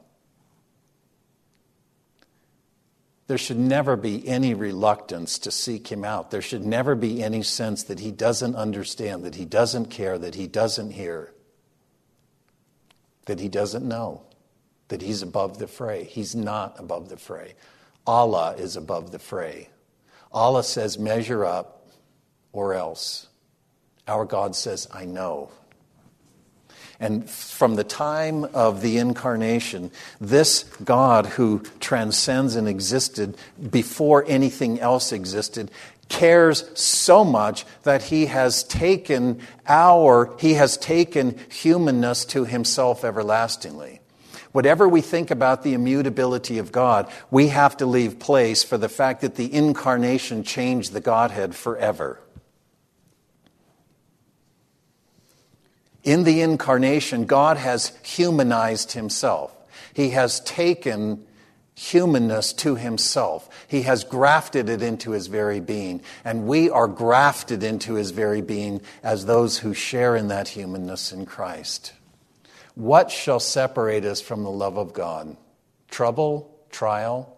B: There should never be any reluctance to seek him out. There should never be any sense that he doesn't understand, that he doesn't care, that he doesn't hear, that he doesn't know, that he's above the fray. He's not above the fray. Allah is above the fray. Allah says, measure up or else. Our God says, I know. And from the time of the incarnation, this God who transcends and existed before anything else existed cares so much that he has taken our, he has taken humanness to himself everlastingly. Whatever we think about the immutability of God, we have to leave place for the fact that the incarnation changed the Godhead forever. In the incarnation, God has humanized himself. He has taken humanness to himself. He has grafted it into his very being. And we are grafted into his very being as those who share in that humanness in Christ. What shall separate us from the love of God? Trouble, trial,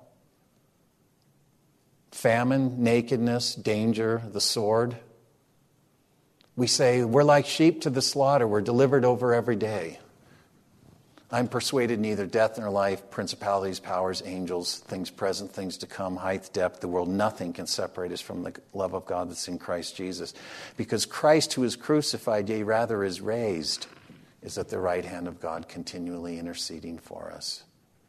B: famine, nakedness, danger, the sword? We say, we're like sheep to the slaughter. We're delivered over every day. I'm persuaded neither death nor life, principalities, powers, angels, things present, things to come, height, depth, the world, nothing can separate us from the love of God that's in Christ Jesus. Because Christ, who is crucified, yea, rather is raised, is at the right hand of God, continually interceding for us.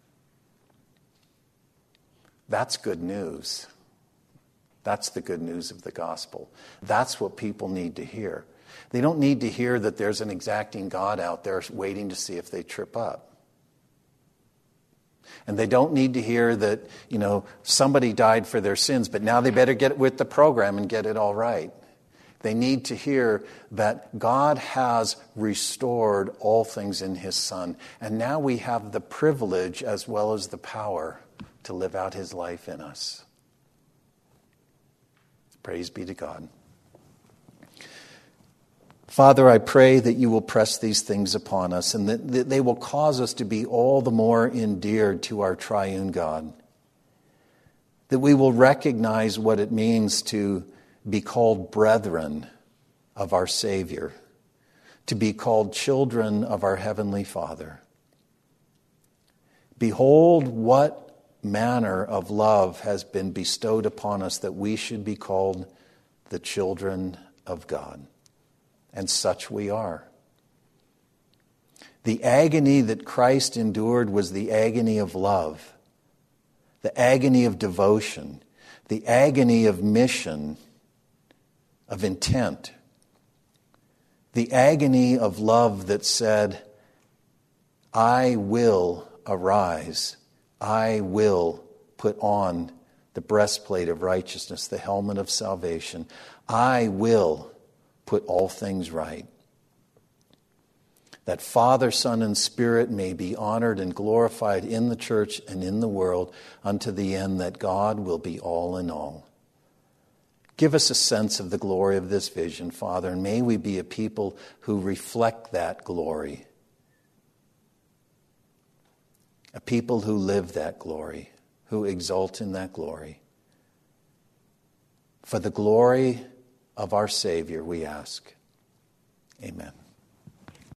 B: That's good news. That's the good news of the gospel. That's what people need to hear. They don't need to hear that there's an exacting God out there waiting to see if they trip up. And they don't need to hear that, you know, somebody died for their sins, but now they better get with the program and get it all right. They need to hear that God has restored all things in his Son. And now we have the privilege as well as the power to live out his life in us. Praise be to God. Father, I pray that you will press these things upon us and that they will cause us to be all the more endeared to our triune God. That we will recognize what it means to be called brethren of our Savior, to be called children of our Heavenly Father. Behold, what manner of love has been bestowed upon us that we should be called the children of God. And such we are. The agony that Christ endured was the agony of love, the agony of devotion, the agony of mission, of intent, the agony of love that said, I will arise, I will put on the breastplate of righteousness, the helmet of salvation, I will put all things right. That Father, Son, and Spirit may be honored and glorified in the church and in the world unto the end that God will be all in all. Give us a sense of the glory of this vision, Father, and may we be a people who reflect that glory. A people who live that glory, who exult in that glory. For the glory of our Savior, we ask. Amen.